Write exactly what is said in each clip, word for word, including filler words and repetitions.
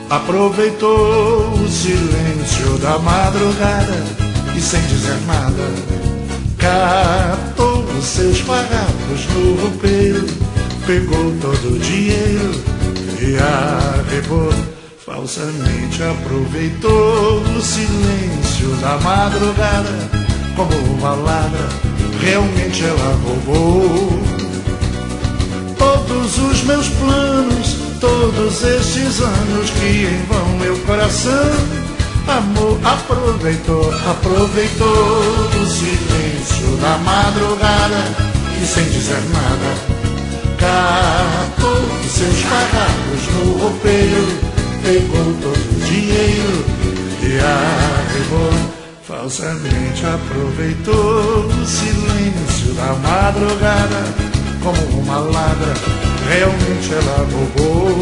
Aproveitou o silêncio da madrugada e sem dizer nada catou os seus farrapos no roupeiro, pegou todo o dinheiro e arrebou. Falsamente aproveitou o silêncio da madrugada como uma ladra, realmente ela roubou. Todos os meus planos, todos estes anos que em vão meu coração amor aproveitou, aproveitou o silêncio da madrugada e sem dizer nada catou os seus farrapos no roupeiro, pegou todo o dinheiro e arrebou. Falsamente aproveitou o silêncio da madrugada como uma ladra, realmente ela roubou.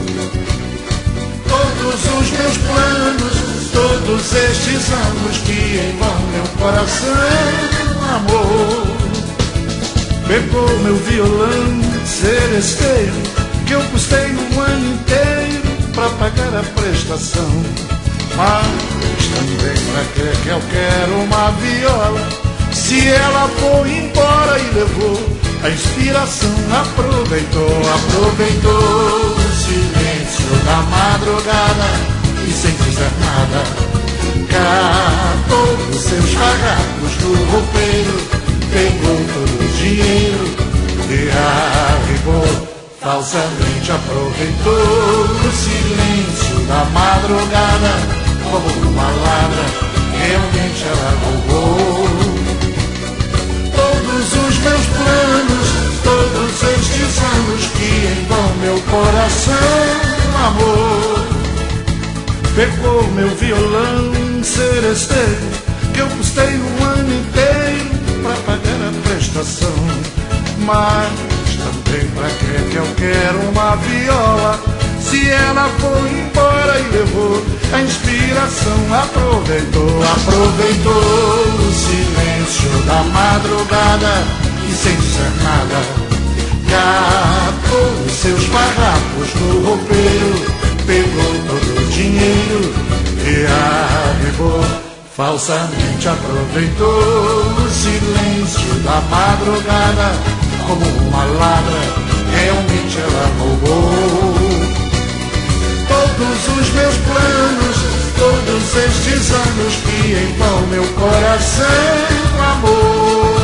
Todos os meus planos, todos estes anos que em vão meu coração amou. Pegou meu violão celesteiro que eu custei um ano inteiro pra pagar a prestação. Mas também pra que que eu quero uma viola se ela foi embora e levou a inspiração? Aproveitou, aproveitou o silêncio da madrugada e sem dizer nada catou os seus farrapos no roupeiro, pegou todo o dinheiro e arrebou. Falsamente aproveitou o silêncio da madrugada como uma ladra, realmente ela roubou. Todos os meus planos, todos estes anos que em vão meu coração amou. Pegou meu violão celesteiro que eu custei um ano inteiro pra pagar a prestação. Mas também pra que que eu quero uma viola se ela foi embora e levou a inspiração? Aproveitou, aproveitou o silêncio da madrugada e sem dizer nada catou os seus farrapos no roupeiro, pegou todo o dinheiro e arrebou. Falsamente aproveitou o silêncio da madrugada como uma ladra, realmente ela roubou. Todos os meus planos, todos estes anos que em vão meu coração amou.